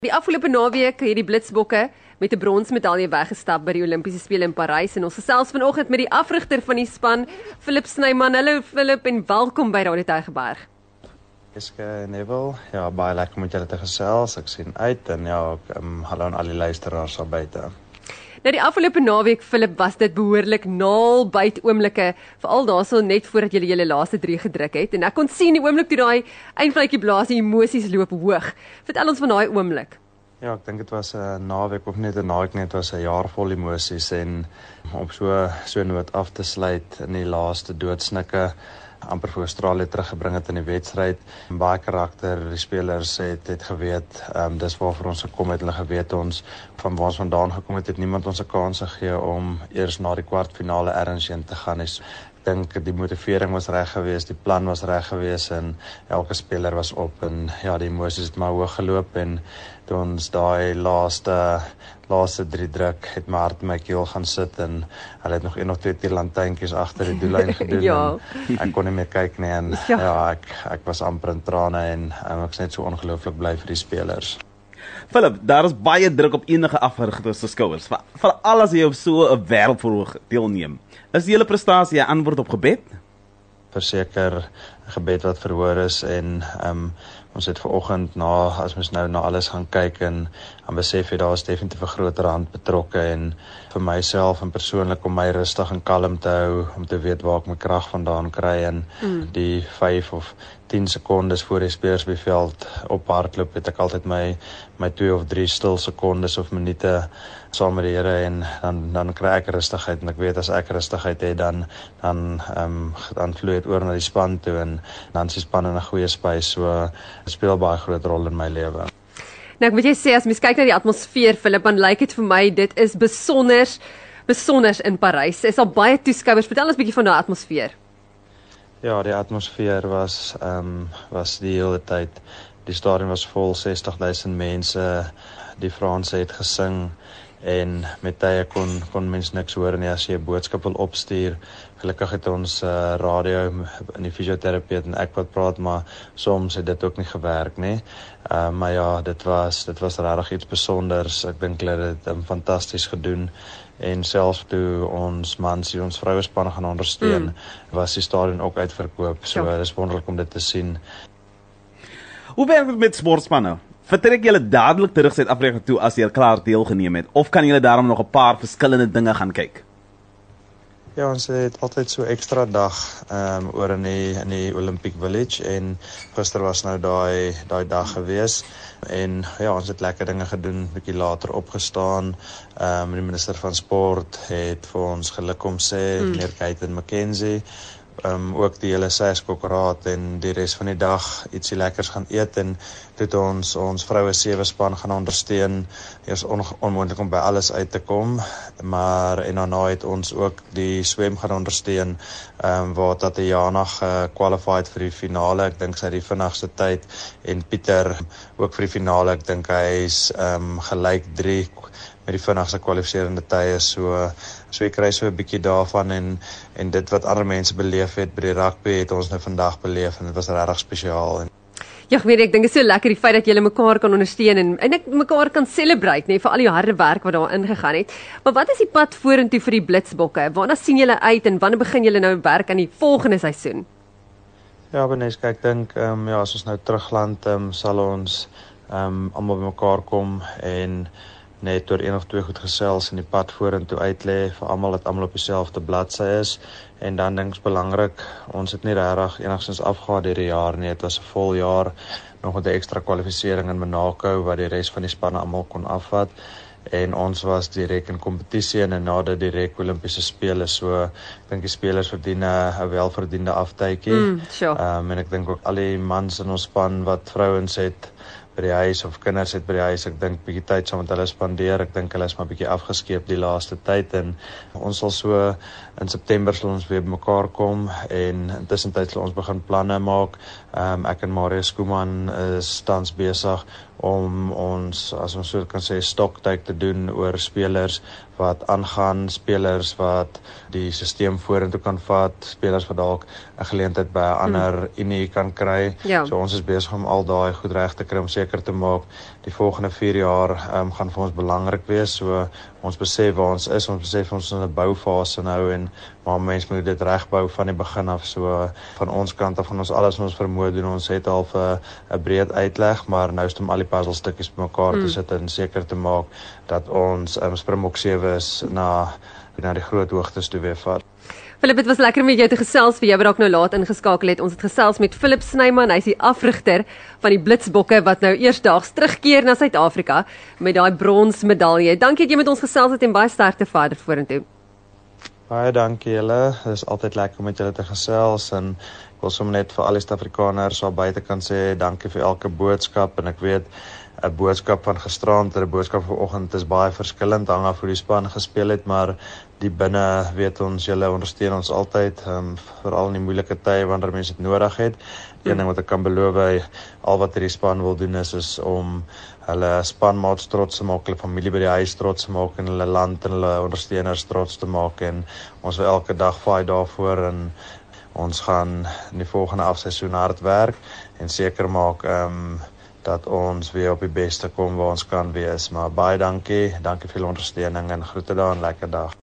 Die afgelope naweek het die Blitsbokke met 'n bronsmedalje weggestap by die Olimpiese Spele in Parys en ons gesels vanoggend met die afrigter van die span, Philip Snyman. Hallo Philip en welkom by Radio Tygerberg. Eske Neville, ja, baie lekker om met julle te gesels. Ek sien uit en ja, hallo aan al die luisteraars daar buite. Nou die afgelope naweek, Philip, was dit behoorlik naalbyt oomblikke, veral daarso net voordat julle julle laaste 3 gedruk het. En ek kon sien die oomblik toe daai eindfluitjie blaas, die emosies loop hoog. Vertel ons van daai oomblik. Ja, ek dink dit was 'n naweek of net 'n naweek net, was 'n jaar vol emosies en op so noot af te sluit in die laaste doodsnikke amper vir Australië teruggebring het in die wedstryd. Baie karakter, die spelers het geweet, dis waarvoor ons gekom het, hulle geweet ons van waar ons vandaan gekom het niemand ons 'n kans gegee om eers na die kwartfinale ergens heen te gaan. Ek dink die motivering was reg geweest, die plan was reg geweest en elke speler was op en ja, die emosies het maar hoog geloop en toe ons daai laaste 3 druk het my hart in my keel gaan sit en hulle het nog 1 of 2 tierlantynkies agter die doellyn gedoen. Ja. En ek kon nie meer kyk nie en ja, ek was amper in trane en ek is net so ongelooflik bly vir die spelers. Philip, daar is baie druk op enige afrigter se skouers, veral as jy op so 'n wêreldverhoog deelneem. Is die hele prestasie 'n antwoord op gebed? Verseker 'n gebed wat verhoor is en ons het vanoggend as ons nou na alles gaan kyk en besef jy daar is definitief 'n groter hand betrokke en vir myself en persoonlik om my rustig en kalm te hou om te weet waar ek my krag vandaan kry en die 5 of 10 sekondes voor die spelers by veld op hardloop het ek altyd my 2 of 3 stil sekondes of minute saam met die Here en dan kry ek rustigheid en ek weet as ek rustigheid het dan vloei dit oor na die span toe en dan is die span in 'n goeie spys, so dit speel baie groot rol in my lewe. Nou ek moet jy sê, as mens kyk na die atmosfeer, Philip, dan lyk dit vir my, dit is besonders in Parys. Is al baie toeskouers. Vertel ons 'n bietjie van daai atmosfeer. Ja, die atmosfeer was die hele tyd. Die stadion was vol, 60,000 mense. Die Franse het gesing en met tye kon mens niks hoor nie as jy 'n boodskap wil opstuur. Gelukkig het ons radio in die fisioterapeut en ek wat praat, maar soms het dit ook nie gewerk nie. Maar ja, dit was regtig iets besonders. Ek dink hulle het dit fantasties gedoen. En selfs toe ons mans ons vrouespan gaan ondersteun, was die stadion ook uitverkoop. So dit is wonderlik om dit te sien. Hoe werk dit met sportspanne? Vertrek julle dadelik terug Suid-Afrika toe as jy klaar deelgeneem het of kan julle daarom nog 'n paar verskillende dinge gaan kyk? Ja, ons het altyd so ekstra dag oor in die Olympic Village en gister was nou daai dag gewees en ja, ons het lekker dinge gedoen, bietjie later opgestaan. Die minister van sport het vir ons geluk sê, meneer Keiten McKenzie, ook die hele Seskok-raad en die res van die dag ietsie lekkers gaan eet en het ons vroue 7 span gaan ondersteun. Eers onmoontlik om by alles uit te kom, maar en daarna het ons ook die swem gaan ondersteun, waar Tatiana qualified vir die finale. Ek dink sy het die vinnigste tyd en Pieter ook vir die finale. Ek dink hy is gelyk 3 met die vinnigste kwalifiserende tye, so ek kry so 'n bietjie daarvan en dit wat ander mense beleef het by die rugby het ons nou vandag beleef en dit was regtig spesiaal. Ja, ek dink dit is so lekker die feit dat julle mekaar kan ondersteun en ek mekaar kan celebrate, nee, vir al die harde werk wat daar ingegaan het. Maar wat is die pad vorentoe vir die Blitsbokke? Waarna sien julle uit en wanneer begin julle nou werk aan die volgende seisoen? Ja, Beneska, ek dink as ons nou terugland, sal ons almal bymekaar kom en net oor 1 of 2 goed gesels en die pad vorentoe uitlê vir almal dat almal op dieselfde bladsy is en dan dink ek belangrik, ons het nie regtig enigstens afgehaal hierdie jaar nie, dit was 'n vol jaar, nog met 'n ekstra kwalifisering in Monaco wat die res van die spanne almal kon afvat en ons was direk in kompetisie en nadat direk Olimpiese spele, so ek dink die spelers verdien 'n welverdiende aftydjie. En ek dink ook al die mans in ons span wat vrouens het by die huis of kinders het by die huis, ek dink bietjie tyd saam met hulle spandeer, ek dink hulle is maar bietjie afgeskeep die laaste tyd en ons sal so in September sal ons weer bymekaar kom en intussen tyd sal ons begin planne maak. Ek en Marius Koeman is tans besig om ons, as ons so kan sê, stocktake te doen oor spelers wat aangaan, spelers wat die stelsel vorentoe kan vat, spelers wat dalk 'n geleentheid by 'n ander unie kan kry. Ja. So ons is besig om al daai goed reg te kry om seker te maak die volgende 4 jaar gaan vir ons belangrik wees. So ons besef waar ons is, ons besef ons is in 'n boufase nou en maar mense moet dit regbou van die begin af. So van ons kant af gaan ons alles wat ons vermoë doen. Ons het al 'n breed uitleg, maar nou is dit om al die puzzelstukkies bymekaar te sit en seker te maak dat ons Springbok 7 is na die groot hoogtes toe weer vat. Philip, dit was lekker om met jou te gesels, vir jou wat ook nou laat ingeskakel het. Ons het gesels met Philip Snyman, hy is die afrigter van die Blitsbokke wat nou eersdaags terugkeer na Suid-Afrika met daai bronsmedalje. Dankie dat jy met ons gesels het en baie sterkte verder vorentoe. Baie dankie julle. Dit is altyd lekker om met julle te gesels en ek wil sommer net vir al die Suid-Afrikaners daar buite kan sê dankie vir elke boodskap en ek weet 'n boodskap van gisterand en 'n boodskap vanoggend is baie verskillend hang af hoe die span gespeel het, maar die binne weet ons julle ondersteun ons altyd, veral in die moeilike tye wanneer mense dit nodig het. Een ding wat ek kan beloof, al wat hierdie span wil doen is om hulle spanmaats trots te maak, hulle familie by die huis trots te maak en hulle land en hulle ondersteuners trots te maak en ons wil elke dag fight daarvoor en ons gaan in die volgende afseisoen hard werk en seker maak dat ons weer op die beste kom waar ons kan wees. Maar baie dankie vir julle ondersteuning en groete daar en lekker dag.